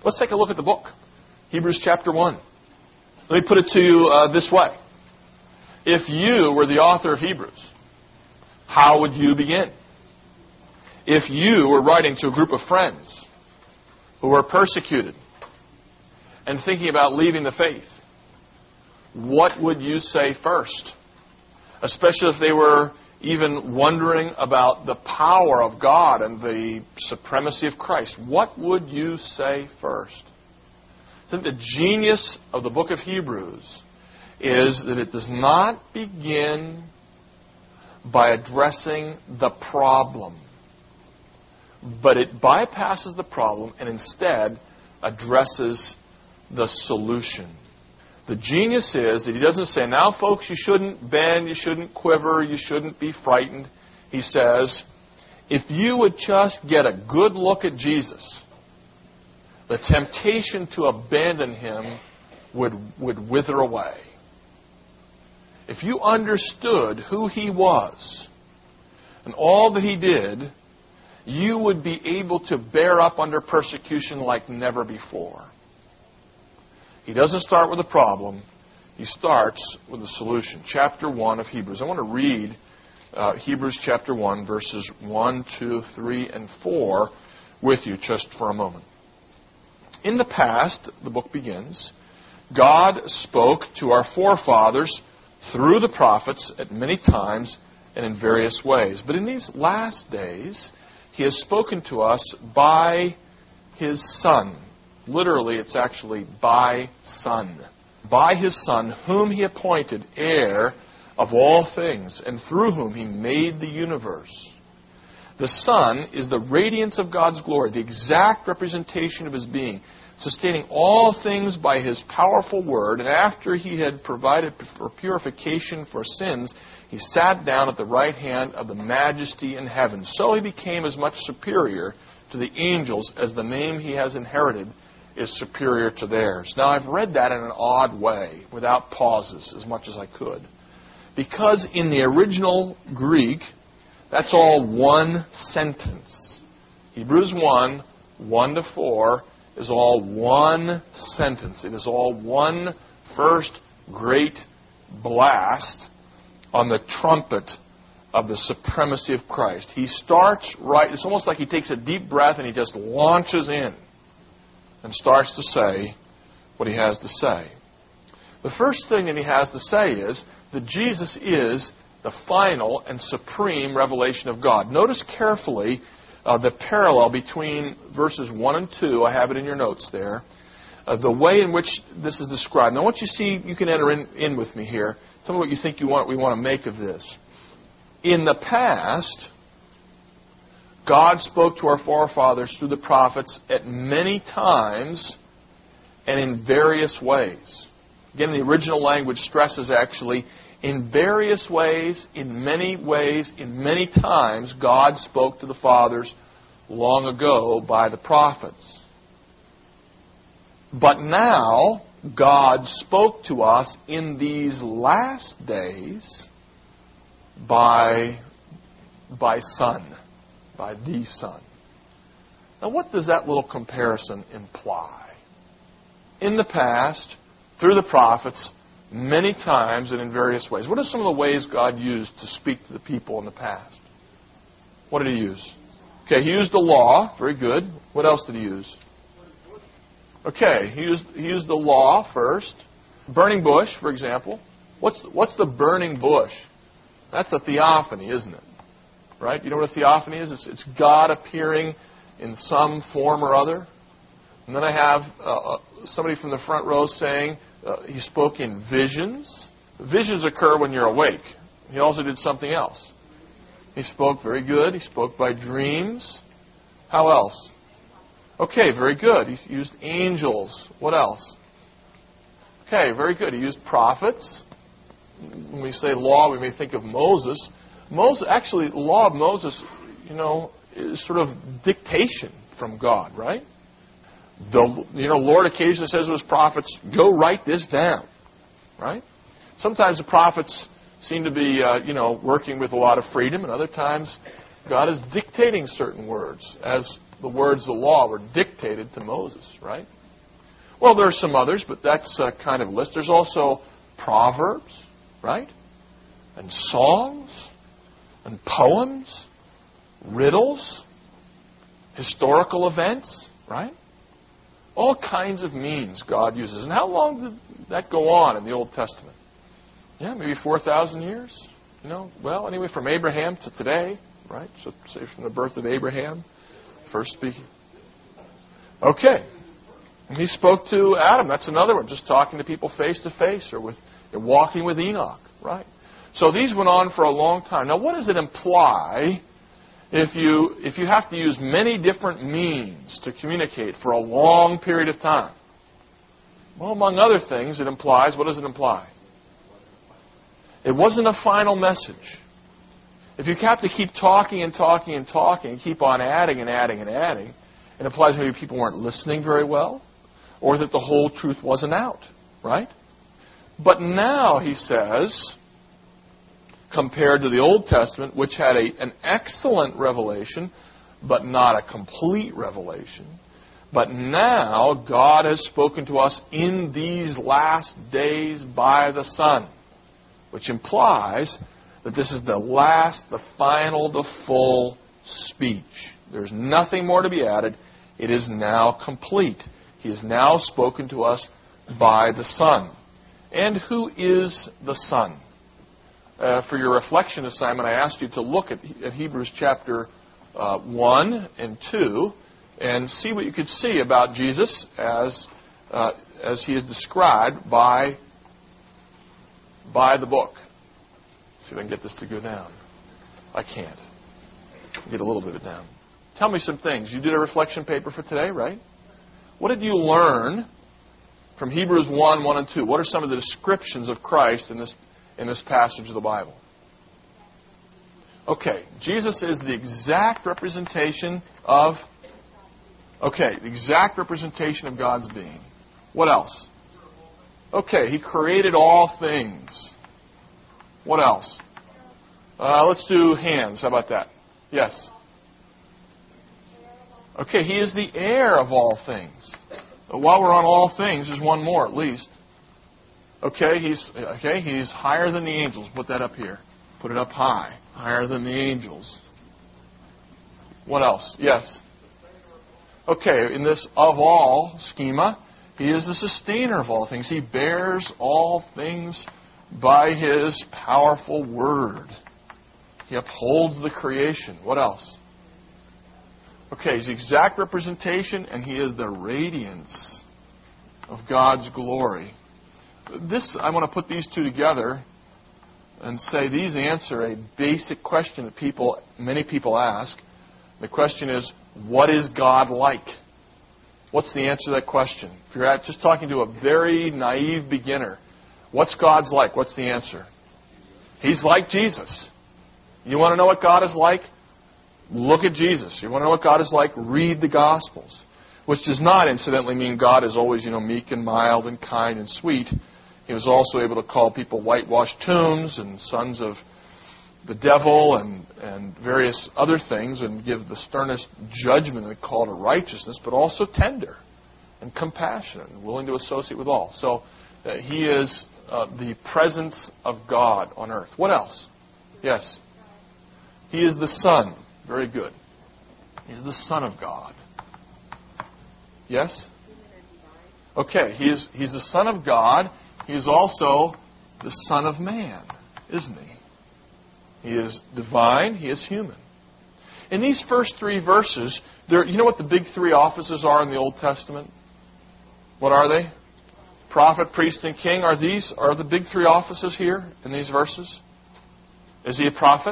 Let's take a look at the book. Hebrews chapter 1. Let me put it to you this way. If you were the author of Hebrews, how would you begin? If you were writing to a group of friends who were persecuted and thinking about leaving the faith, what would you say first? Especially if they were even wondering about the power of God and the supremacy of Christ. What would you say first? I think the genius of the book of Hebrews is that it does not begin by addressing the problem, but it bypasses the problem and instead addresses the solution. The genius is that he doesn't say, now folks, you shouldn't bend, you shouldn't quiver, you shouldn't be frightened. He says, if you would just get a good look at Jesus, the temptation to abandon him would wither away. If you understood who he was and all that he did, you would be able to bear up under persecution like never before. He doesn't start with a problem. He starts with a solution. Chapter 1 of Hebrews. I want to read Hebrews chapter 1, verses 1, 2, 3, and 4 with you just for a moment. In the past, the book begins, God spoke to our forefathers through the prophets at many times and in various ways. But in these last days, he has spoken to us by his Son. Literally, it's actually by Son. By his Son, whom he appointed heir of all things, and through whom he made the universe. The Son is the radiance of God's glory, the exact representation of his being, sustaining all things by his powerful word. And after he had provided for purification for sins, he sat down at the right hand of the majesty in heaven. So he became as much superior to the angels as the name he has inherited is superior to theirs. Now, I've read that in an odd way, without pauses, as much as I could. Because in the original Greek, that's all one sentence. Hebrews 1, 1 to 4, is all one sentence. It is all one first great blast on the trumpet of the supremacy of Christ. He starts right, it's almost like he takes a deep breath and he just launches in and starts to say what he has to say. The first thing that he has to say is that Jesus is the final and supreme revelation of God. Notice carefully the parallel between verses 1 and 2. I have it in your notes there. The way in which this is described. Now, once you see, you can enter in with me here. Tell me what you think we want to make of this. In the past, God spoke to our forefathers through the prophets at many times and in various ways. Again, the original language stresses actually in various ways, in many times, God spoke to the fathers long ago by the prophets. But now, God spoke to us in these last days by Son, by the Son. Now, what does that little comparison imply? In the past, through the prophets, many times and in various ways. What are some of the ways God used to speak to the people in the past? What did he use? Okay, he used the law. Very good. What else did he use? Okay, he used the law first. Burning bush, for example. What's the burning bush? That's a theophany, isn't it? Right? You know what a theophany is? It's God appearing in some form or other. And then I have somebody from the front row saying he spoke in visions. Visions occur when you're awake. He also did something else. He spoke very good. He spoke by dreams. How else? Okay, very good. He used angels. What else? Okay, very good. He used prophets. When we say law, we may think of Moses. Actually, the law of Moses, is sort of dictation from God, right? The Lord occasionally says to his prophets, go write this down, right? Sometimes the prophets seem to be, working with a lot of freedom, and other times God is dictating certain words, as the words of the law were dictated to Moses, right? Well, there are some others, but that's a kind of list. There's also proverbs, right? And songs, and poems, riddles, historical events, right? All kinds of means God uses. And how long did that go on in the Old Testament? Yeah, maybe 4,000 years. Well, anyway, from Abraham to today, right? So say from the birth of Abraham, first speaking. Okay. And he spoke to Adam. That's another one. Just talking to people face to face, or walking with Enoch, right? So these went on for a long time. Now, what does it imply if you have to use many different means to communicate for a long period of time? Well, among other things, it implies, what does it imply? It wasn't a final message. If you have to keep talking and talking and talking, and keep on adding and adding and adding, it implies maybe people weren't listening very well, or that the whole truth wasn't out, right? But now, he says, compared to the Old Testament, which had an excellent revelation, but not a complete revelation, but now God has spoken to us in these last days by the Son, which implies that this is the last, the final, the full speech. There's nothing more to be added. It is now complete. He has now spoken to us by the Son. And who is the Son? For your reflection assignment, I asked you to look at Hebrews chapter 1 and 2 and see what you could see about Jesus as he is described by the book. See if I can get this to go down. I can't. Get a little bit of it down. Tell me some things. You did a reflection paper for today, right? What did you learn from Hebrews 1, 1 and 2? What are some of the descriptions of Christ in this passage of the Bible? Okay, Jesus is the exact representation of God's being. What else? Okay, He created all things. What else? Let's do hands. How about that? Yes. Okay, He is the heir of all things. While we're on all things, there's one more at least. Okay, He's higher than the angels. Put that up here. Put it up high. Higher than the angels. What else? Yes. Okay, in this of all schema, He is the sustainer of all things. He bears all things by His powerful word. He upholds the creation. What else? Okay, He's the exact representation, and He is the radiance of God's glory. I want to put these two together and say these answer a basic question that many people ask. The question is, what is God like? What's the answer to that question? If you're just talking to a very naive beginner, what's God's like? What's the answer? He's like Jesus. You want to know what God is like? Look at Jesus. You want to know what God is like? Read the Gospels. Which does not, incidentally, mean God is always, meek and mild and kind and sweet. He was also able to call people whitewashed tombs and sons of the devil and various other things and give the sternest judgment and call to righteousness, but also tender and compassionate and willing to associate with all. So He is the presence of God on earth. What else? Yes. He is the Son. Very good. He is the Son of God. Yes? Okay, He's the Son of God. He is also the Son of Man, isn't He? He is divine. He is human. In these first three verses, you know what the big three offices are in the Old Testament? What are they? Prophet, priest, and king. Are the big three offices here in these verses? Is He a prophet?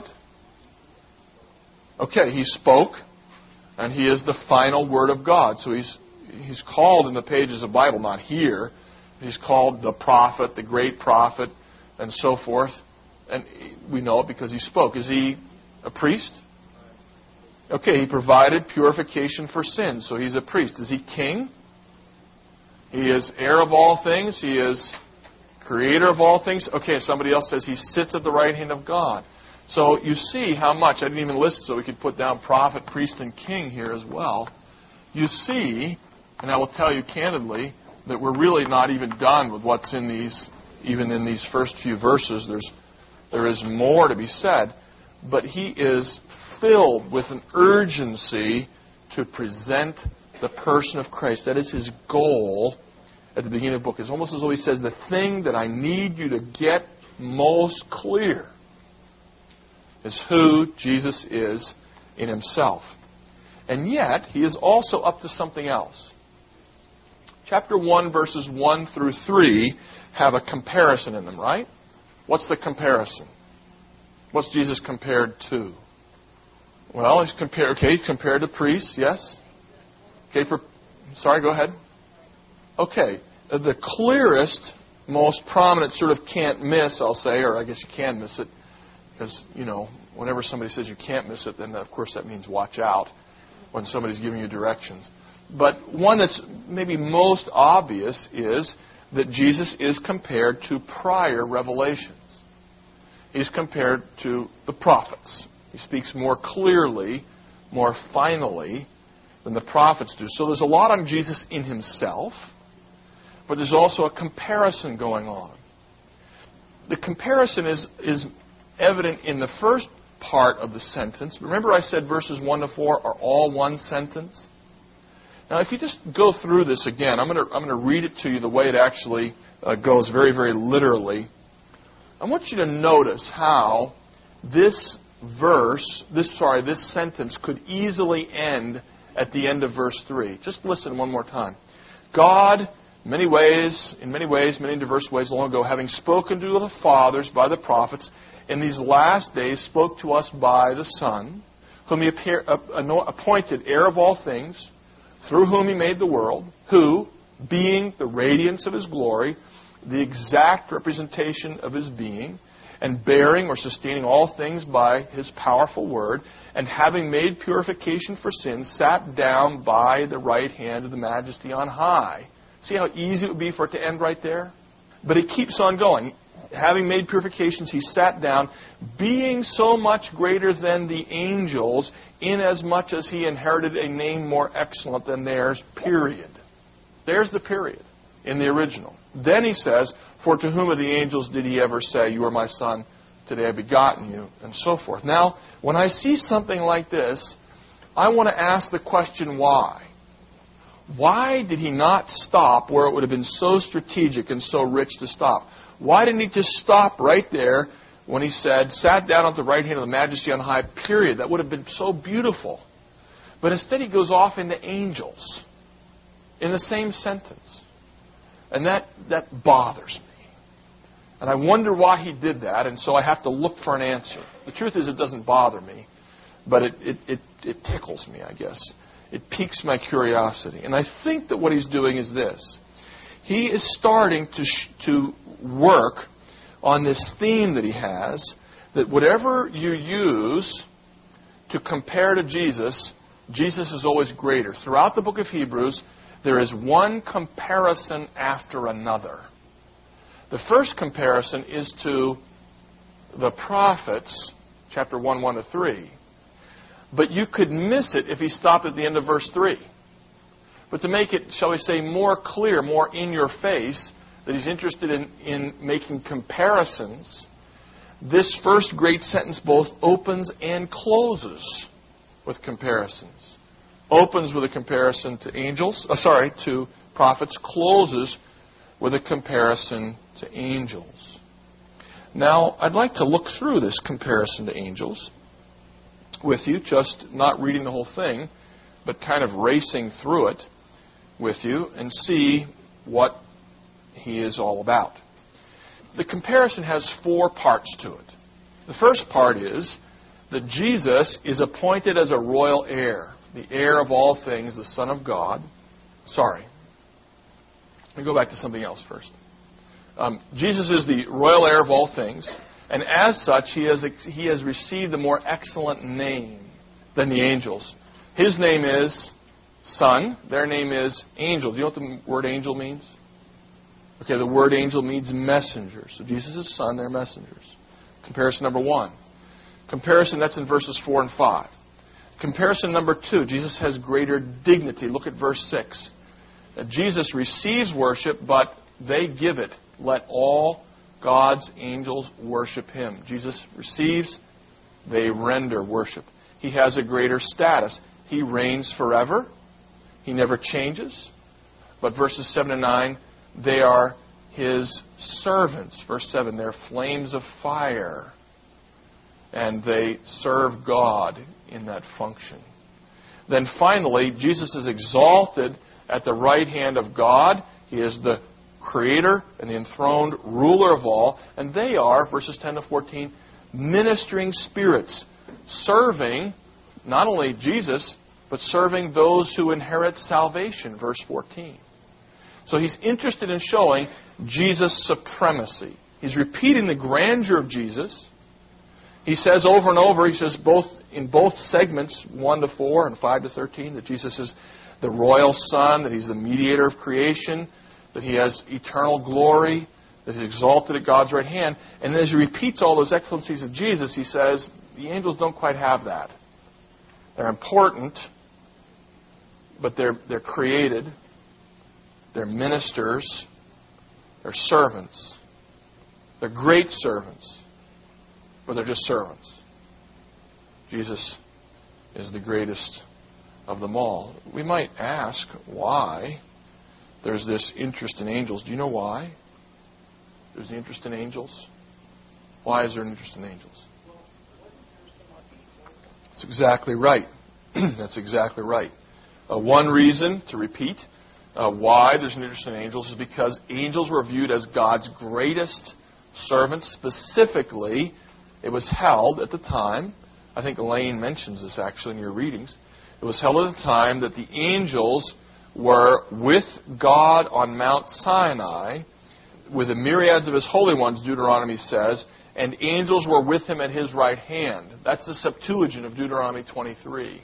Okay, He spoke, and He is the final word of God. So He's called in the pages of the Bible, not here. He's called the prophet, the great prophet, and so forth. And we know it because He spoke. Is He a priest? Okay, He provided purification for sin, so He's a priest. Is He king? He is heir of all things. He is creator of all things. Okay, somebody else says He sits at the right hand of God. So you see how much, I didn't even list so we could put down prophet, priest, and king here as well. You see, and I will tell you candidly, that we're really not even done with what's in these, even in these first few verses. There is more to be said, but he is filled with an urgency to present the person of Christ. That is his goal at the beginning of the book. It's almost as though he says, the thing that I need you to get most clear is who Jesus is in himself. And yet, he is also up to something else. Chapter 1, verses 1 through 3 have a comparison in them, right? What's the comparison? What's Jesus compared to? Well, he's compared to priests, yes? Okay, sorry, go ahead. Okay, the clearest, most prominent sort of can't miss, I'll say, or I guess you can miss it, because, whenever somebody says you can't miss it, then of course that means watch out when somebody's giving you directions. But one that's maybe most obvious is that Jesus is compared to prior revelations. He's compared to the prophets. He speaks more clearly, more finally than the prophets do. So there's a lot on Jesus in himself, but there's also a comparison going on. The comparison is evident in the first part of the sentence. Remember I said verses 1 to 4 are all one sentence? Now, if you just go through this again, I'm going to read it to you the way it actually goes, very, very literally. I want you to notice how this sentence could easily end at the end of verse 3. Just listen one more time. God, in many diverse ways long ago, having spoken to the fathers by the prophets, in these last days spoke to us by the Son, whom he appointed heir of all things, through whom he made the world, who, being the radiance of his glory, the exact representation of his being, and bearing or sustaining all things by his powerful word, and having made purification for sins, sat down by the right hand of the Majesty on high. See how easy it would be for it to end right there? But it keeps on going. Having made purifications, he sat down, being so much greater than the angels, inasmuch as he inherited a name more excellent than theirs, period. There's the period in the original. Then he says, for to whom of the angels did he ever say, you are my son, today I have begotten you, and so forth. Now, when I see something like this, I want to ask the question, why? Why did he not stop where it would have been so strategic and so rich to stop? Why didn't he just stop right there when he said, sat down at the right hand of the Majesty on high, period? That would have been so beautiful. But instead he goes off into angels in the same sentence. And that bothers me. And I wonder why he did that, and so I have to look for an answer. The truth is it doesn't bother me, but it tickles me, I guess. It piques my curiosity. And I think that what he's doing is this. He is starting to work on this theme that he has, that whatever you use to compare to Jesus, Jesus is always greater. Throughout the book of Hebrews, there is one comparison after another. The first comparison is to the prophets, chapter 1, 1 to 3. But you could miss it if he stopped at the end of verse 3. But to make it, shall we say, more clear, more in your face, that he's interested in making comparisons, this first great sentence both opens and closes with comparisons. Opens with a comparison to to prophets, closes with a comparison to angels. Now, I'd like to look through this comparison to angels with you, just not reading the whole thing, but kind of racing through it with you and see what he is all about. The comparison has 4 parts to it. The first part is that Jesus is appointed as a royal heir, the heir of all things, the Son of God. Sorry. Let me go back to something else first. Jesus is the royal heir of all things, and as such, he has received a more excellent name than the angels. His name is Son. Their name is angel. Do you know what the word angel means? Okay, the word angel means messenger. So Jesus is Son, they're messengers. Comparison number 1. Comparison, that's in verses 4 and 5. Comparison number 2, Jesus has greater dignity. Look at verse 6. Jesus receives worship, but they give it. Let all God's angels worship Him. Jesus receives, they render worship. He has a greater status. He reigns forever. He never changes. But verses 7 and 9, they are His servants. Verse 7, they're flames of fire. And they serve God in that function. Then finally, Jesus is exalted at the right hand of God. He is the Creator and the enthroned ruler of all. And they are, verses 10 to 14, ministering spirits, serving not only Jesus, but serving those who inherit salvation, verse 14. So he's interested in showing Jesus' supremacy. He's repeating the grandeur of Jesus. He says over and over, he says in both segments, 1 to 4 and 5 to 13, that Jesus is the royal Son, that He's the mediator of creation, that He has eternal glory, that He's exalted at God's right hand. And then as He repeats all those excellencies of Jesus, He says, the angels don't quite have that. They're important, but they're created, they're ministers, they're servants. They're great servants, but they're just servants. Jesus is the greatest of them all. We might ask why there's this interest in angels. Do you know why there's an interest in angels? Why is there an interest in angels? That's exactly right. That's exactly right. One reason, to repeat, why there's an interest in angels is because angels were viewed as God's greatest servants. Specifically, it was held at the time, I think Elaine mentions this actually in your readings, it was held at the time that the angels were with God on Mount Sinai, with the myriads of His holy ones, Deuteronomy says, and angels were with Him at His right hand. That's the Septuagint of Deuteronomy 33.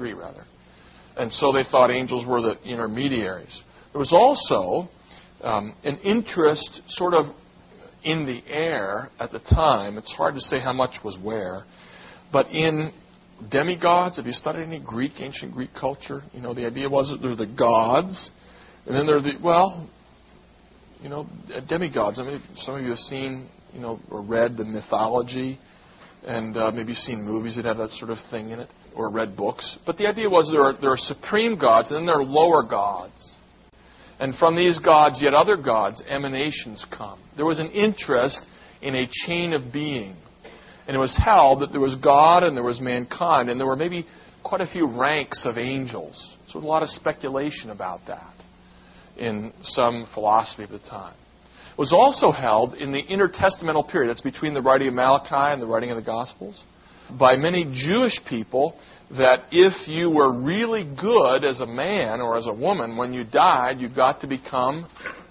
And so they thought angels were the intermediaries. There was also an interest sort of in the air at the time. It's hard to say how much was where. But in demigods, have you studied any ancient Greek culture? You know, the idea was that there are the gods, and then there are demigods. I mean, some of you have seen, or read the mythology, and maybe seen movies that have that sort of thing in it, or read books. But the idea was there are supreme gods, and then there are lower gods. And from these gods, yet other gods, emanations come. There was an interest in a chain of being. And it was held that there was God and there was mankind, and there were maybe quite a few ranks of angels. So a lot of speculation about that in some philosophy of the time. It was also held in the intertestamental period, that's between the writing of Malachi and the writing of the Gospels, by many Jewish people, that if you were really good as a man or as a woman, when you died, you got to become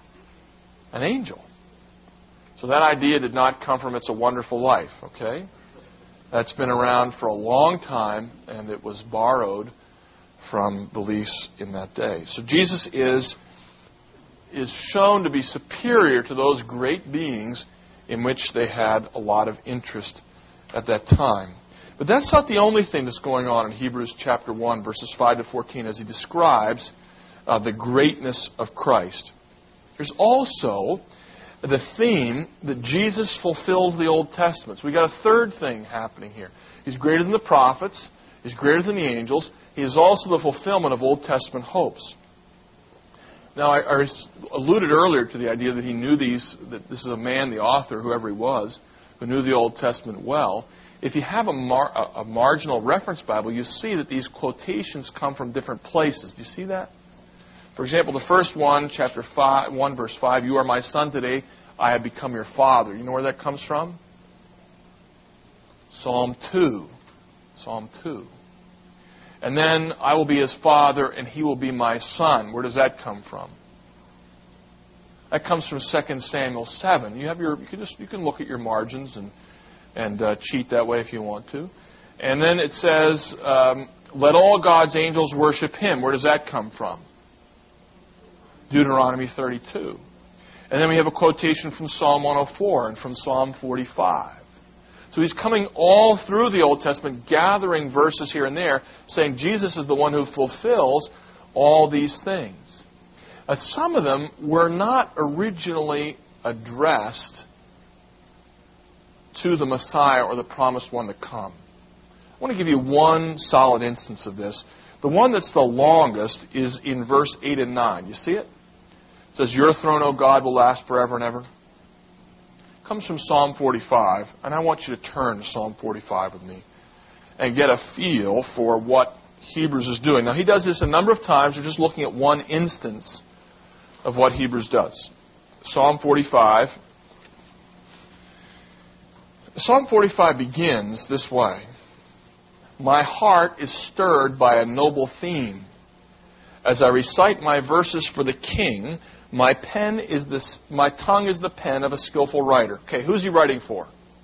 an angel. So that idea did not come from It's a Wonderful Life, okay? That's been around for a long time, and it was borrowed from beliefs in that day. So Jesus is shown to be superior to those great beings in which they had a lot of interest at that time. But that's not the only thing that's going on in Hebrews chapter 1, verses 5 to 14, as he describes the greatness of Christ. There's also the theme that Jesus fulfills the Old Testament. So we've got a third thing happening here. He's greater than the prophets. He's greater than the angels. He is also the fulfillment of Old Testament hopes. Now, I alluded earlier to the idea that he knew that this is a man, the author, whoever he was, who knew the Old Testament well. If you have a marginal reference Bible, you see that these quotations come from different places. Do you see that? For example, the first one, chapter 1, verse 5, "You are my son today, I have become your father." You know where that comes from? Psalm 2. Psalm 2. And then, "I will be his father, and he will be my son." Where does that come from? That comes from 2 Samuel 7. You can look at your margins and cheat that way if you want to. And then it says, "Let all God's angels worship him." Where does that come from? Deuteronomy 32. And then we have a quotation from Psalm 104 and from Psalm 45. So he's coming all through the Old Testament, gathering verses here and there, saying Jesus is the one who fulfills all these things. Some of them were not originally addressed to the Messiah or the promised one to come. I want to give you one solid instance of this. The one that's the longest is in verse 8 and 9. You see it? It says, "Your throne, O God, will last forever and ever." It comes from Psalm 45, and I want you to turn to Psalm 45 with me and get a feel for what Hebrews is doing. Now, he does this a number of times. We're just looking at one instance of what Hebrews does. Psalm 45. Psalm 45 begins this way. "My heart is stirred by a noble theme. As I recite my verses for the king, my tongue is the pen of a skillful writer." Okay, who's he writing for?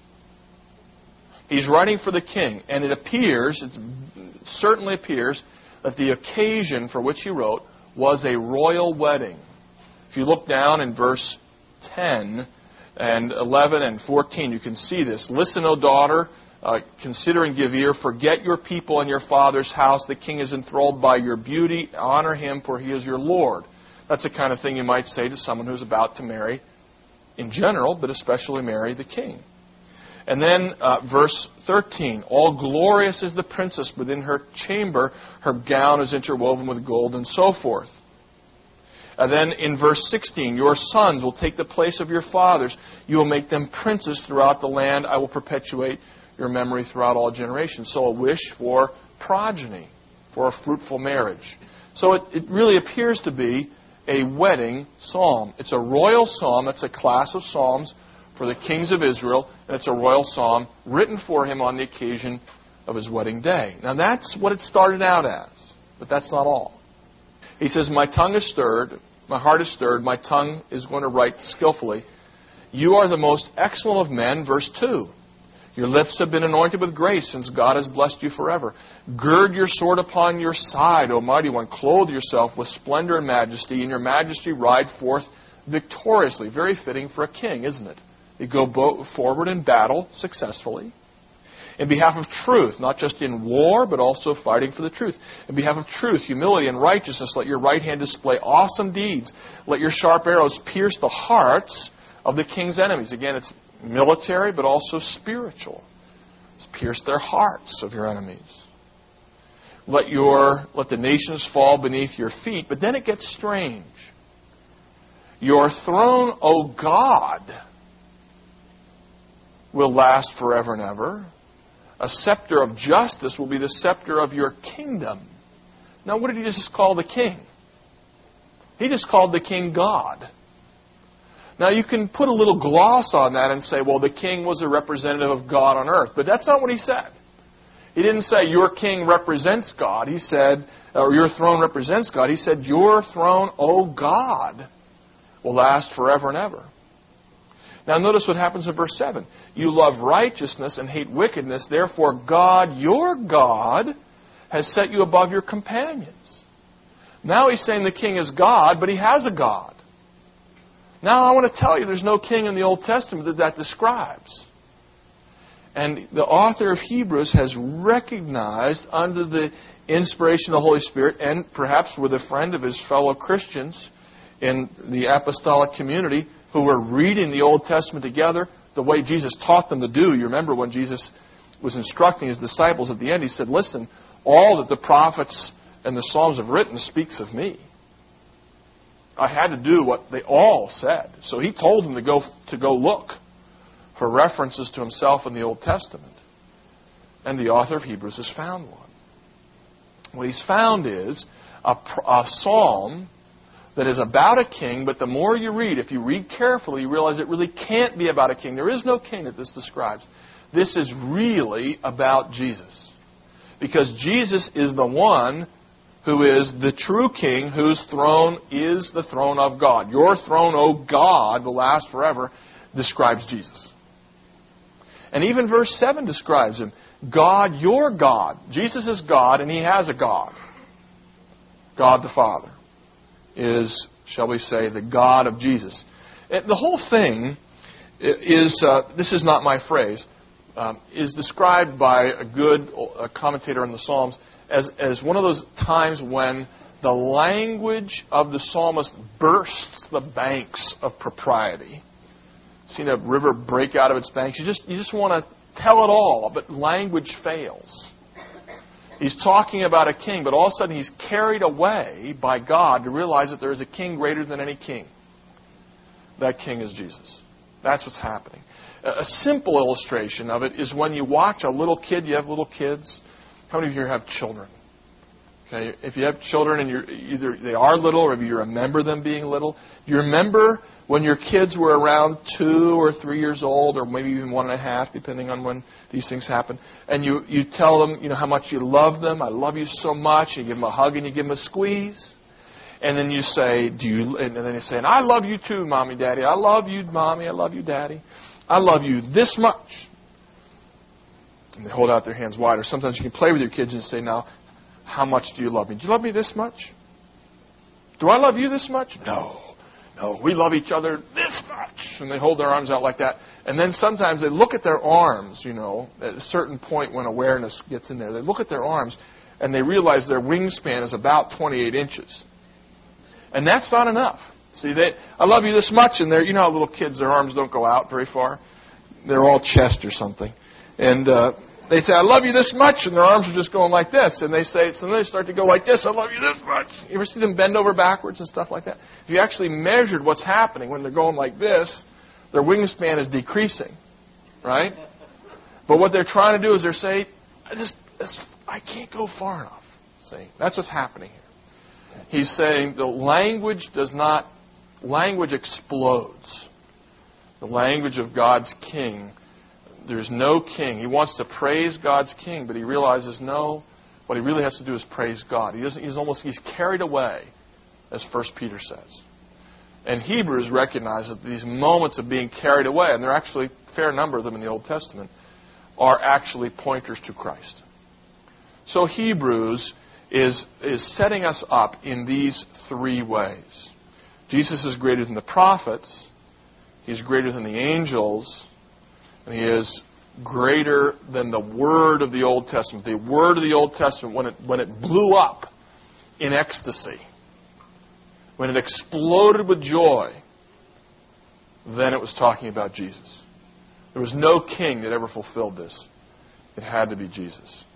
He's writing for the king. And it certainly appears, that the occasion for which he wrote was a royal wedding. If you look down in verse 10 and 11 and 14, you can see this. "Listen, O daughter, consider and give ear. Forget your people and your father's house. The king is enthralled by your beauty. Honor him, for he is your Lord." That's the kind of thing you might say to someone who's about to marry in general, but especially marry the king. And then verse 13, "All glorious is the princess within her chamber. Her gown is interwoven with gold," and so forth. And then in verse 16, "Your sons will take the place of your fathers. You will make them princes throughout the land. I will perpetuate your memory throughout all generations." So a wish for progeny, for a fruitful marriage. So it really appears to be a wedding psalm. It's a royal psalm. It's a class of psalms for the kings of Israel. And it's a royal psalm written for him on the occasion of his wedding day. Now that's what it started out as. But that's not all. He says, "My tongue is stirred, my heart is stirred, my tongue is going to write skillfully. You are the most excellent of men," verse 2. "Your lips have been anointed with grace, since God has blessed you forever. Gird your sword upon your side, O mighty one. Clothe yourself with splendor and majesty. In your majesty ride forth victoriously." Very fitting for a king, isn't it? You go forward in battle successfully. "In behalf of truth," not just in war, but also fighting for the truth. "In behalf of truth, humility, and righteousness, let your right hand display awesome deeds. Let your sharp arrows pierce the hearts of the king's enemies." Again, it's military, but also spiritual. It's pierce their hearts of your enemies. Let the nations fall beneath your feet. But then it gets strange. "Your throne, O God, will last forever and ever. A scepter of justice will be the scepter of your kingdom." Now, what did he just call the king? He just called the king God. Now, you can put a little gloss on that and say, well, the king was a representative of God on earth. But that's not what he said. He didn't say, "Your king represents God." He said, or "Your throne represents God." He said, "Your throne, O God, will last forever and ever." Now, notice what happens in verse 7. "You love righteousness and hate wickedness. Therefore, God, your God, has set you above your companions." Now he's saying the king is God, but he has a God. Now I want to tell you, there's no king in the Old Testament that describes. And the author of Hebrews has recognized, under the inspiration of the Holy Spirit, and perhaps with a friend of his fellow Christians in the apostolic community, who were reading the Old Testament together the way Jesus taught them to do. You remember when Jesus was instructing his disciples at the end, he said, "Listen, all that the prophets and the Psalms have written speaks of me." I had to do what they all said. So he told them to go look for references to himself in the Old Testament. And the author of Hebrews has found one. What he's found is a psalm that is about a king, but the more you read, if you read carefully, you realize it really can't be about a king. There is no king that this describes. This is really about Jesus. Because Jesus is the one who is the true king, whose throne is the throne of God. "Your throne, O God, will last forever," describes Jesus. And even verse 7 describes him. God, your God. Jesus is God, and he has a God. God the Father is, shall we say, the God of Jesus. The whole thing is, this is not my phrase, is described by a good commentator on the Psalms as one of those times when the language of the psalmist bursts the banks of propriety. Seen a river break out of its banks. You just want to tell it all, but language fails. He's talking about a king, but all of a sudden he's carried away by God to realize that there is a king greater than any king. That king is Jesus. That's what's happening. A simple illustration of it is when you watch a little kid. You have little kids. How many of you here have children? Okay, if you have children and you're either they are little or you remember them being little, do you remember when your kids were around 2 or 3 years old, or maybe even 1.5, depending on when these things happen, and you tell them, how much you love them. I love you so much. And you give them a hug and you give them a squeeze. And then you say, and then they say, and I love you too, Mommy, Daddy. I love you, Mommy. I love you, Daddy. I love you this much. And they hold out their hands wide. Or sometimes you can play with your kids and say, now, how much do you love me? Do you love me this much? Do I love you this much? No, we love each other this much. And they hold their arms out like that. And then sometimes they look at their arms, at a certain point when awareness gets in there. They look at their arms and they realize their wingspan is about 28 inches. And that's not enough. See, I love you this much, and you know how little kids, their arms don't go out very far? They're all chest or something. And they say, I love you this much, and their arms are just going like this. And they say, so then they start to go like this, I love you this much. You ever see them bend over backwards and stuff like that? If you actually measured what's happening when they're going like this, their wingspan is decreasing, right? But what they're trying to do is they're saying, I can't go far enough. See, that's what's happening here. He's saying the language explodes. The language of God's king. There's no king. He wants to praise God's king, but he realizes what he really has to do is praise God. He's carried away, as 1 Peter says. And Hebrews recognize that these moments of being carried away, and there are actually a fair number of them in the Old Testament, are actually pointers to Christ. So Hebrews is setting us up in these 3 ways. Jesus is greater than the prophets. He's greater than the angels. And he is greater than the Word of the Old Testament. The Word of the Old Testament, when it blew up in ecstasy, when it exploded with joy, then it was talking about Jesus. There was no king that ever fulfilled this. It had to be Jesus.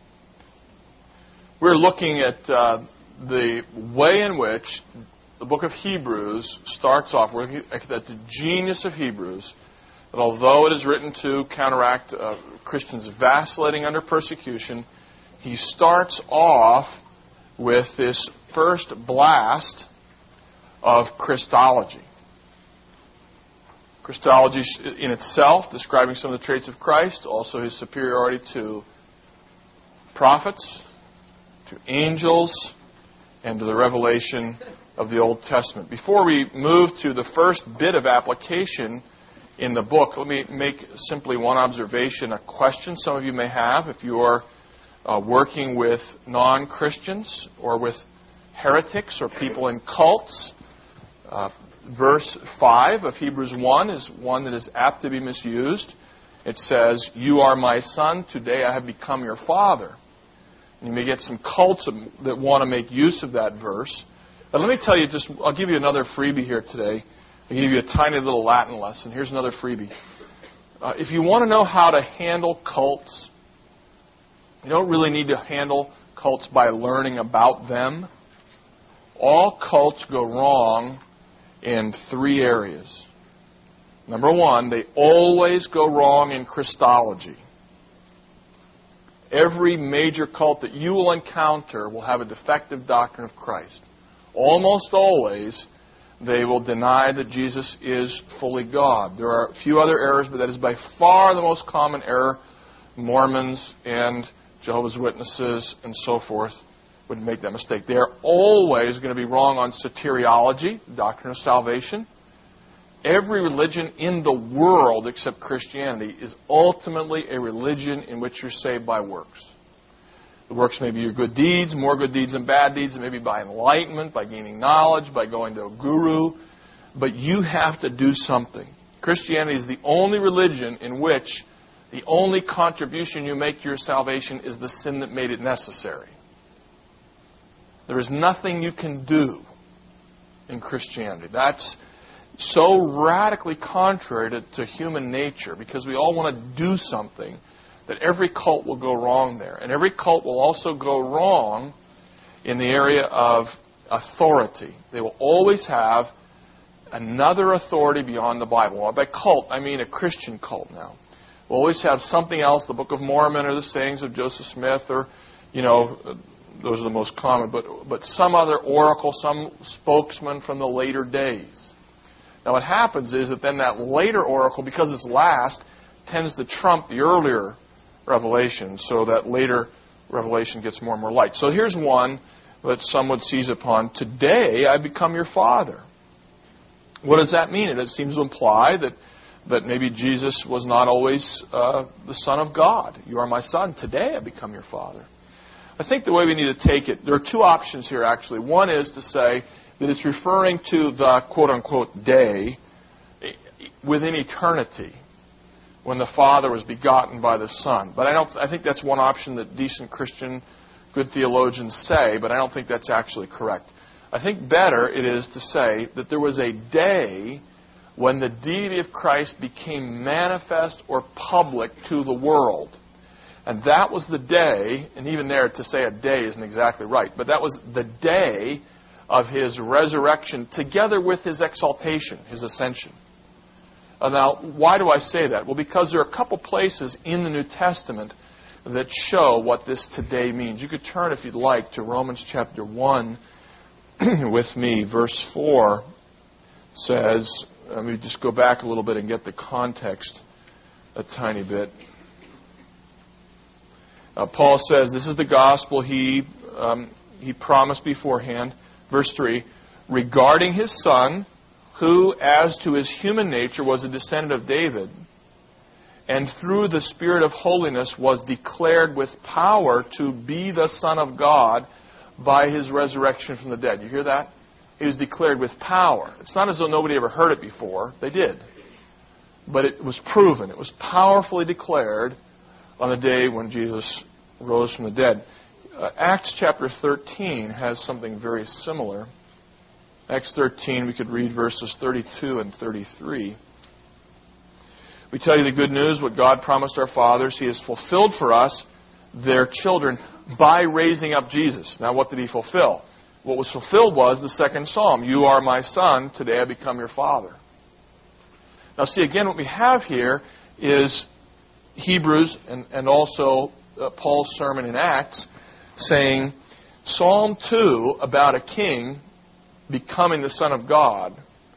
We're looking at the way in which the book of Hebrews starts off. We're looking at the genius of Hebrews, that although it is written to counteract Christians vacillating under persecution, he starts off with this first blast of Christology. Christology in itself, describing some of the traits of Christ, also his superiority to prophets, to angels, and to the revelation of the Old Testament. Before we move to the first bit of application in the book, let me make simply one observation, a question some of you may have if you are working with non-Christians or with heretics or people in cults. Verse 5 of Hebrews 1 is one that is apt to be misused. It says, "You are my son, today I have become your father." And you may get some cults that want to make use of that verse. But let me tell you, I'll give you another freebie here today. I'll give you a tiny little Latin lesson. Here's another freebie. If you want to know how to handle cults, you don't really need to handle cults by learning about them. All cults go wrong in 3 areas. Number 1, they always go wrong in Christology. Every major cult that you will encounter will have a defective doctrine of Christ. Almost always, they will deny that Jesus is fully God. There are a few other errors, but that is by far the most common error. Mormons and Jehovah's Witnesses and so forth would make that mistake. They are always going to be wrong on soteriology, doctrine of salvation. Every religion in the world except Christianity is ultimately a religion in which you're saved by works. The works may be your good deeds, more good deeds than bad deeds. It may be by enlightenment, by gaining knowledge, by going to a guru. But you have to do something. Christianity is the only religion in which The only contribution you make to your salvation is the sin that made it necessary. There is nothing you can do in Christianity. That's so radically contrary to human nature, because we all want to do something, that every cult will go wrong there. And every cult will also go wrong in the area of authority. They will always have another authority beyond the Bible. Well, by cult, I mean a Christian cult now. We'll always have something else, the Book of Mormon or the sayings of Joseph Smith, or, those are the most common, but some other oracle, some spokesman from the later days. Now what happens is that then that later oracle, because it's last, tends to trump the earlier revelation, so that later revelation gets more and more light. So here's one that some would seize upon. Today I become your father. What does that mean? It seems to imply that maybe Jesus was not always the Son of God. You are my son. Today I become your father. I think the way we need to take it, there are two options here actually. One is to say that it's referring to the quote-unquote day within eternity, when the Father was begotten by the Son. But I think that's one option that decent Christian, good theologians say, but I don't think that's actually correct. I think better it is to say that there was a day when the deity of Christ became manifest or public to the world. And that was the day, and even there to say a day isn't exactly right, but that was the day of His resurrection together with His exaltation, His ascension. Now, why do I say that? Well, because there are a couple places in the New Testament that show what this today means. You could turn, if you'd like, to Romans chapter 1 with me. Verse 4 says, let me just go back a little bit and get the context a tiny bit. Paul says, this is the gospel he promised beforehand. Verse 3, regarding His Son, who, as to His human nature, was a descendant of David, and through the Spirit of holiness was declared with power to be the Son of God by His resurrection from the dead. You hear that? He was declared with power. It's not as though nobody ever heard it before. They did. But it was proven. It was powerfully declared on the day when Jesus rose from the dead. Acts chapter 13 has something very similar. Acts 13, we could read verses 32 and 33. We tell you the good news, what God promised our fathers, He has fulfilled for us, their children, by raising up Jesus. Now, what did He fulfill? What was fulfilled was the second psalm. You are my son, today I become your father. Now, see, again, what we have here is Hebrews and also Paul's sermon in Acts saying Psalm 2 about a king becoming the Son of God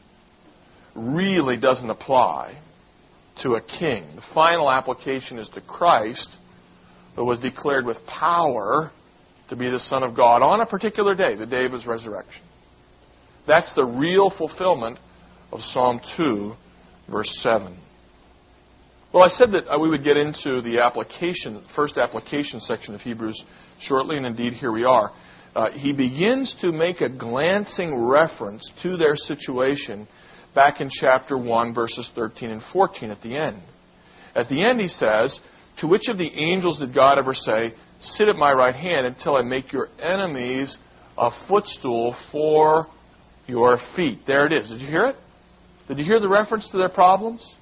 really doesn't apply to a king. The final application is to Christ, who was declared with power to be the Son of God on a particular day, the day of His resurrection. That's the real fulfillment of Psalm 2, verse 7. Well, I said that we would get into the first application section of Hebrews shortly, and indeed here we are. He begins to make a glancing reference to their situation back in chapter 1, verses 13 and 14 at the end. At the end he says, to which of the angels did God ever say, sit at my right hand until I make your enemies a footstool for your feet? There it is. Did you hear it? Did you hear the reference to their problems?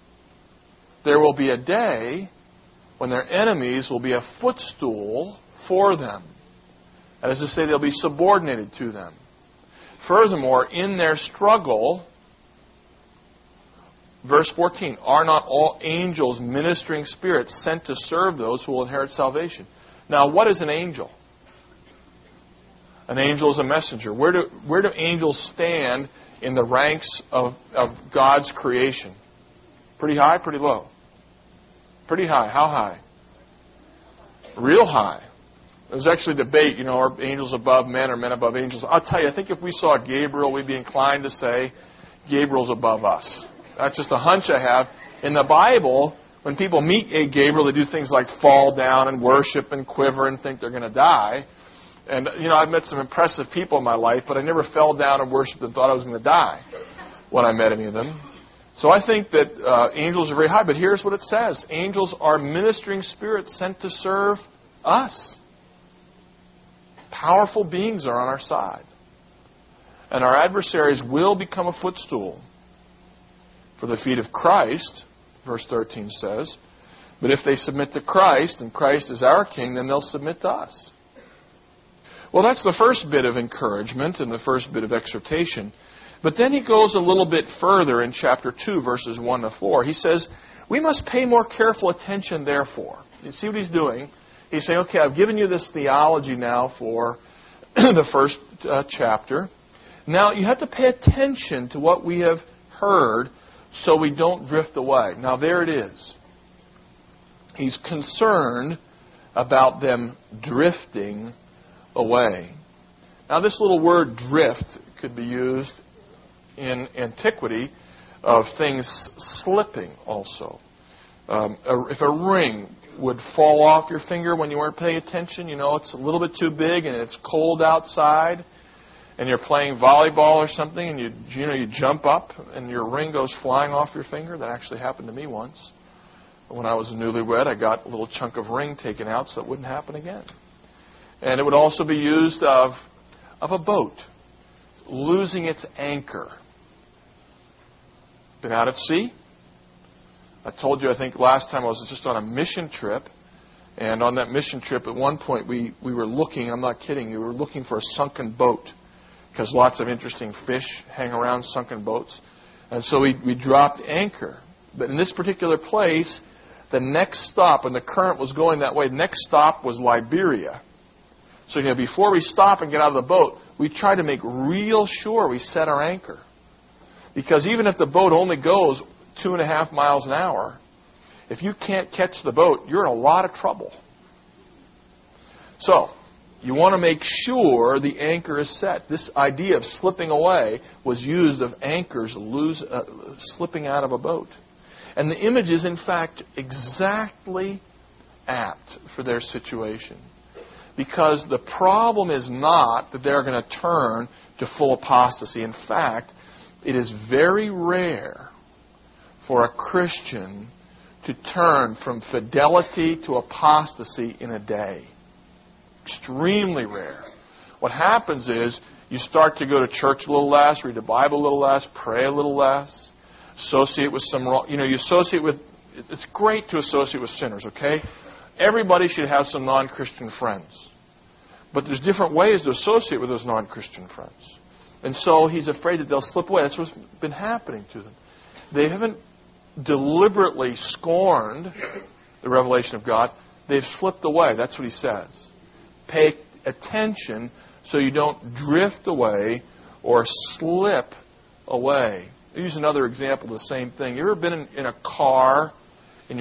There will be a day when their enemies will be a footstool for them. That is to say, they'll be subordinated to them. Furthermore, in their struggle, verse 14, are not all angels ministering spirits sent to serve those who will inherit salvation? Now, what is an angel? An angel is a messenger. Where do angels stand in the ranks of God's creation? Pretty high, pretty low? Pretty high. How high? Real high. There's actually a debate, are angels above men or men above angels? I'll tell you, I think if we saw Gabriel, we'd be inclined to say Gabriel's above us. That's just a hunch I have. In the Bible, when people meet a Gabriel, they do things like fall down and worship and quiver and think they're going to die. And, I've met some impressive people in my life, but I never fell down and worshipped and thought I was going to die when I met any of them. So I think that angels are very high, but here's what it says. Angels are ministering spirits sent to serve us. Powerful beings are on our side. And our adversaries will become a footstool for the feet of Christ, verse 13 says. But if they submit to Christ, and Christ is our King, then they'll submit to us. Well, that's the first bit of encouragement and the first bit of exhortation. But then he goes a little bit further in chapter 2, verses 1 to 4. He says, we must pay more careful attention, therefore. You see what he's doing? He's saying, okay, I've given you this theology now for the first chapter. Now, you have to pay attention to what we have heard so we don't drift away. Now, there it is. He's concerned about them drifting away. Now, this little word drift could be used in antiquity of things slipping also. If a ring would fall off your finger when you weren't paying attention, it's a little bit too big and it's cold outside, and you're playing volleyball or something, and you jump up and your ring goes flying off your finger. That actually happened to me once. When I was newlywed, I got a little chunk of ring taken out so it wouldn't happen again. And it would also be used of a boat losing its anchor. Been out at sea? I told you, I think last time I was just on a mission trip. And on that mission trip, at one point, we were looking, I'm not kidding, we were looking for a sunken boat. Because lots of interesting fish hang around sunken boats. And so we dropped anchor. But in this particular place, the next stop, when the current was going that way, the next stop was Liberia. So before we stop and get out of the boat, we try to make real sure we set our anchor. Because even if the boat only goes 2.5 miles an hour, if you can't catch the boat, you're in a lot of trouble. So, you want to make sure the anchor is set. This idea of slipping away was used of anchors slipping out of a boat. And the image is, in fact, exactly apt for their situation. Because the problem is not that they're going to turn to full apostasy. In fact, it is very rare for a Christian to turn from fidelity to apostasy in a day. Extremely rare. What happens is you start to go to church a little less, read the Bible a little less, pray a little less, associate with some wrong. You associate with. It's great to associate with sinners, okay? Everybody should have some non-Christian friends. But there's different ways to associate with those non-Christian friends. And so he's afraid that they'll slip away. That's what's been happening to them. They haven't deliberately scorned the revelation of God. They've slipped away. That's what he says. Pay attention so you don't drift away or slip away. I'll use another example of the same thing. You ever been in a car, and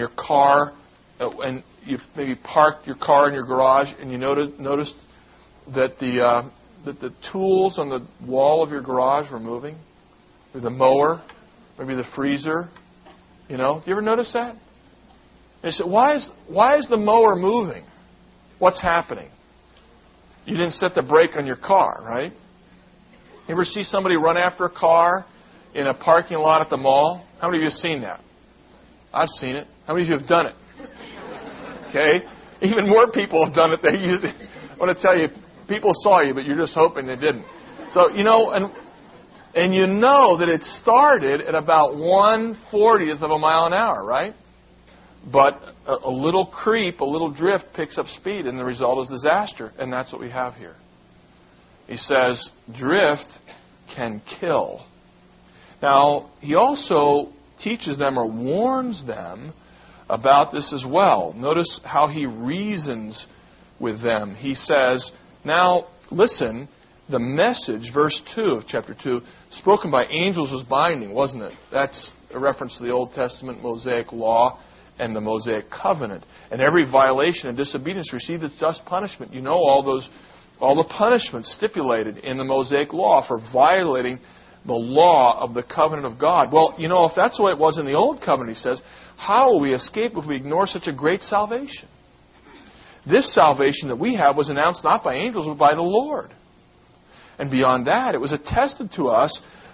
you maybe parked your car in your garage, and you noticed that the tools on the wall of your garage were moving? Maybe the mower, maybe the freezer. Do you ever notice that? And you say, why is the mower moving? What's happening? You didn't set the brake on your car, right? You ever see somebody run after a car in a parking lot at the mall? How many of you have seen that? I've seen it. How many of you have done it? Okay? Even more people have done it. I want to tell you, people saw you, but you're just hoping they didn't. So, and you know that it started at about 1/40th of a mile an hour, right? But a little creep, a little drift picks up speed, and the result is disaster. And that's what we have here. He says, drift can kill. Now, he also teaches them or warns them about this as well. Notice how he reasons with them. He says, now, listen, the message, verse 2 of chapter 2, spoken by angels was binding, wasn't it? That's a reference to the Old Testament Mosaic law and the Mosaic covenant. And every violation and disobedience received its just punishment. You know all the punishments stipulated in the Mosaic law for violating the law of the covenant of God. Well, if that's the way it was in the Old Covenant, he says, how will we escape if we ignore such a great salvation? This salvation that we have was announced not by angels, but by the Lord. And beyond that, it was attested to us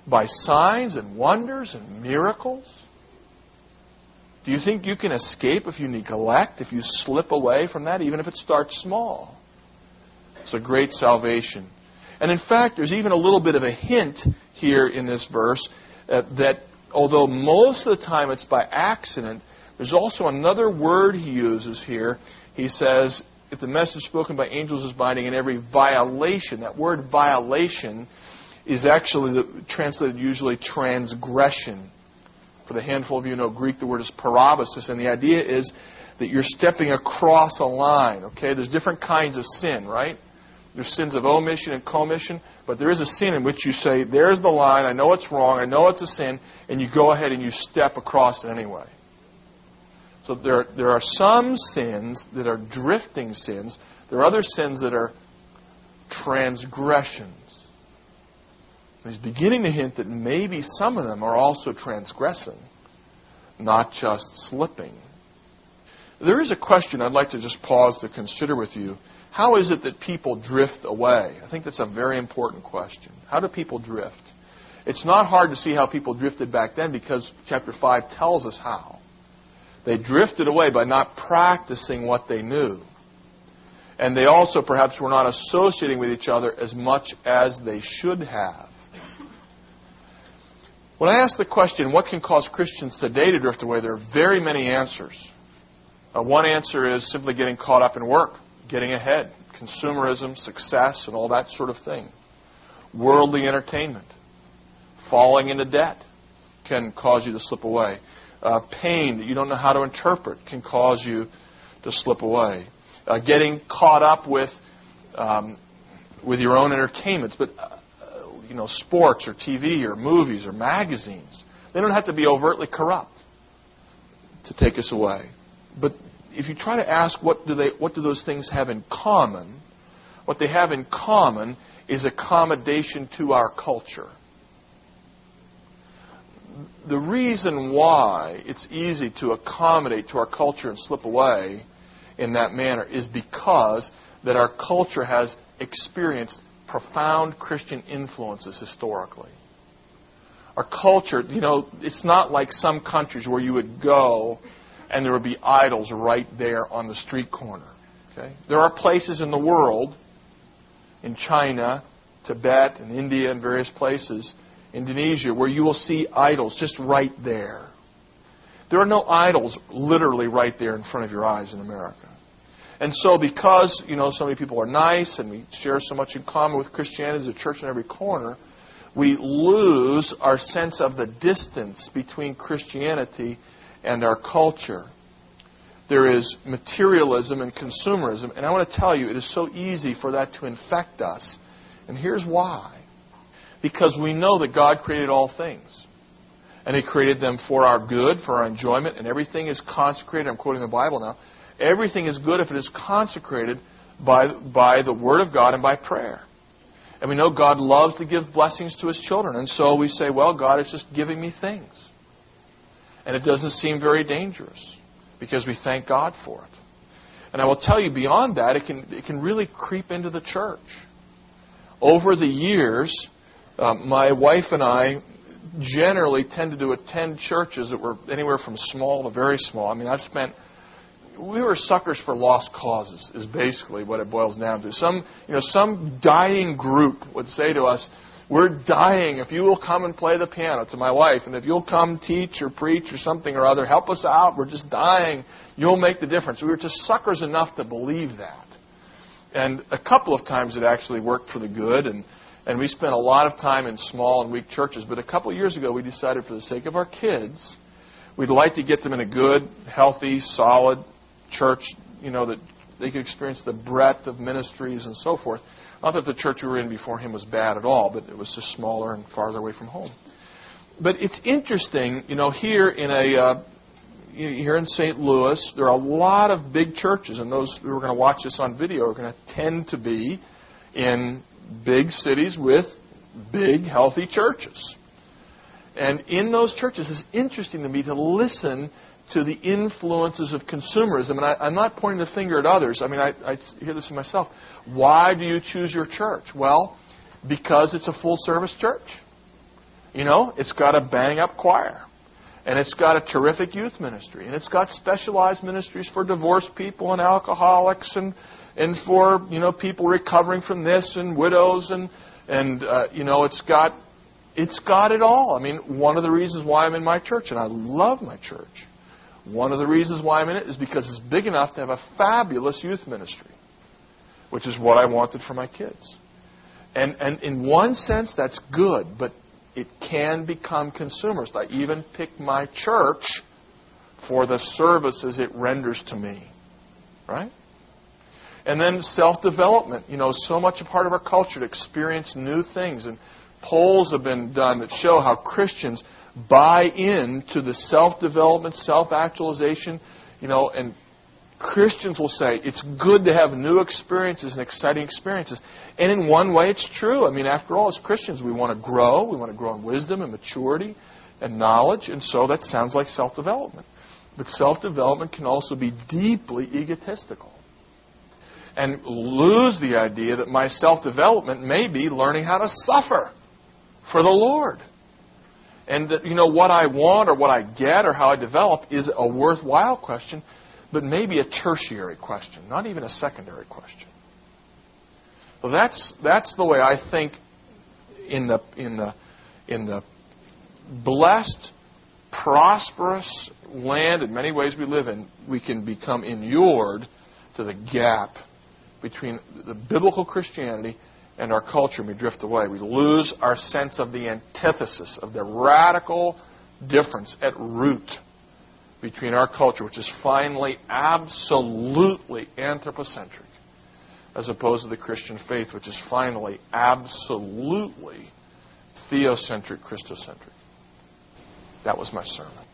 by signs and wonders and miracles? Do you think you can escape if you neglect, if you slip away from that, even if it starts small? It's a great salvation. And in fact, there's even a little bit of a hint here in this verse that although most of the time it's by accident, there's also another word he uses here. He says, if the message spoken by angels is binding in every violation. That word violation is actually translated usually transgression. For the handful of you who know Greek, the word is parabasis, and the idea is that you're stepping across a line. Okay, there's different kinds of sin, right? There's sins of omission and commission, but there is a sin in which you say, there's the line, I know it's wrong, I know it's a sin, and you go ahead and you step across it anyway. So there are some sins that are drifting sins. There are other sins that are transgressions. He's beginning to hint that maybe some of them are also transgressing, not just slipping. There is a question I'd like to just pause to consider with you. How is it that people drift away? I think that's a very important question. How do people drift? It's not hard to see how people drifted back then because chapter 5 tells us how. They drifted away by not practicing what they knew. And they also perhaps were not associating with each other as much as they should have. When I ask the question, what can cause Christians today to drift away, there are very many answers. One answer is simply getting caught up in work, getting ahead, consumerism, success, and all that sort of thing. Worldly entertainment, falling into debt can cause you to slip away. Pain that you don't know how to interpret can cause you to slip away. Getting caught up with your own entertainments, but sports or TV or movies or magazines. They don't have to be overtly corrupt to take us away. But if you try to ask what do those things have in common, what they have in common is accommodation to our culture. The reason why it's easy to accommodate to our culture and slip away in that manner is because that our culture has experienced profound Christian influences historically. Our culture, it's not like some countries where you would go and there would be idols right there on the street corner. Okay? There are places in the world, in China, Tibet, and India, and various places, Indonesia, where you will see idols just right there. There are no idols literally right there in front of your eyes in America. And so because, so many people are nice and we share so much in common with Christianity, there's a church in every corner, we lose our sense of the distance between Christianity and our culture. There is materialism and consumerism, and I want to tell you, it is so easy for that to infect us. And here's why. Because we know that God created all things. And He created them for our good, for our enjoyment, and everything is consecrated. I'm quoting the Bible now. Everything is good if it is consecrated by the Word of God and by prayer. And we know God loves to give blessings to His children. And so we say, well, God is just giving me things. And it doesn't seem very dangerous because we thank God for it. And I will tell you, beyond that, it can really creep into the church. Over the years, my wife and I generally tended to attend churches that were anywhere from small to very small. I mean, we were suckers for lost causes, is basically what it boils down to. Some dying group would say to us, we're dying. If you will come and play the piano, to my wife, and if you'll come teach or preach or something or other, help us out. We're just dying. You'll make the difference. We were just suckers enough to believe that. And a couple of times it actually worked for the good, and we spent a lot of time in small and weak churches. But a couple of years ago, we decided for the sake of our kids, we'd like to get them in a good, healthy, solid church, that they could experience the breadth of ministries and so forth. Not that the church we were in before him was bad at all, but it was just smaller and farther away from home. But it's interesting, here in St. Louis, there are a lot of big churches, and those who are going to watch this on video are going to tend to be in big cities with big, healthy churches. And in those churches, it's interesting to me to listen to the influences of consumerism. And I'm not pointing the finger at others. I mean, I hear this in myself. Why do you choose your church? Well, because it's a full-service church. It's got a bang-up choir. And it's got a terrific youth ministry. And it's got specialized ministries for divorced people and alcoholics and for, people recovering from this and widows and it's got it all. I mean, one of the reasons why I'm in my church, and I love my church, one of the reasons why I'm in it is because it's big enough to have a fabulous youth ministry, which is what I wanted for my kids. And in one sense, that's good, but it can become consumerist. I even pick my church for the services it renders to me. Right? And then self-development. So much a part of our culture to experience new things. And polls have been done that show how Christians buy into the self-development, self-actualization, and Christians will say it's good to have new experiences and exciting experiences. And in one way, it's true. I mean, after all, as Christians, we want to grow. We want to grow in wisdom and maturity and knowledge. And so that sounds like self-development. But self-development can also be deeply egotistical and lose the idea that my self-development may be learning how to suffer for the Lord. And that, what I want or what I get or how I develop is a worthwhile question, but maybe a tertiary question, not even a secondary question. So that's the way I think in the blessed, prosperous land in many ways we live in, we can become inured to the gap between the biblical Christianity and our culture, and we drift away. We lose our sense of the antithesis, of the radical difference at root between our culture, which is finally absolutely anthropocentric, as opposed to the Christian faith, which is finally absolutely theocentric, Christocentric. That was my sermon.